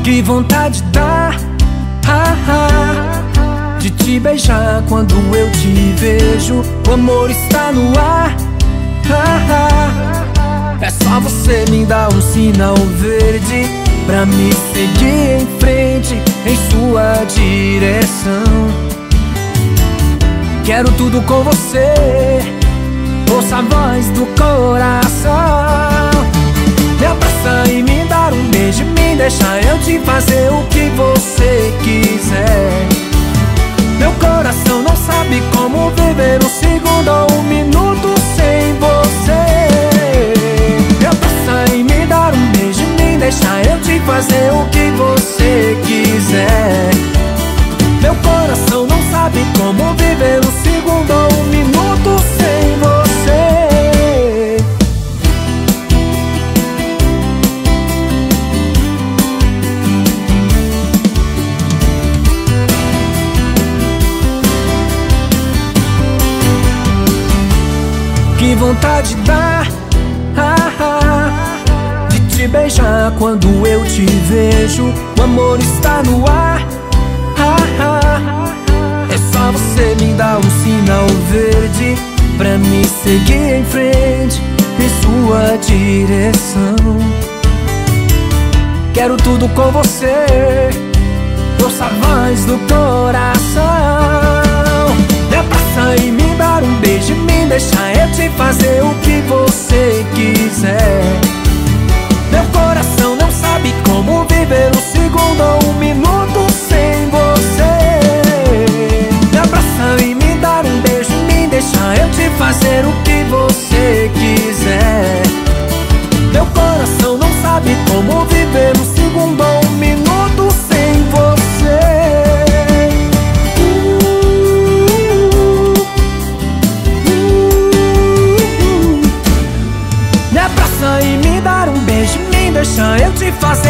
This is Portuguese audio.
Que vontade dá de te beijar quando eu te vejo. O amor está no ar. É só você me dar um sinal verde pra me seguir em frente, em sua direção. Quero tudo com você, ouça a voz do coração. Me abraça e me dar um beijo, me deixa eu te fazer o que você quiser. Meu coração não sabe como viver um segundo ou um minuto sem você. Me abraça e me dar um beijo, me deixa eu te fazer o que você quiser. Meu coração não sabe como viver um segundo ou um minuto sem você. Que vontade dá de te beijar quando eu te vejo. O amor está no ar. É só você me dar um sinal verde pra me seguir em frente, em sua direção. Quero tudo com você, ouça a voz do coração. Me abraça e me dar um beijo, me deixa eu te fazer o que você quiser. Meu coração não sabe como viver um segundo ou um minuto sem você. Me abraça e me dar um beijo, me deixa eu te fazer o que você quiser. Meu coração não sabe como viver um segundo ou um minuto sem você. Me abraça e me dar um beijo, me deixa eu te fazer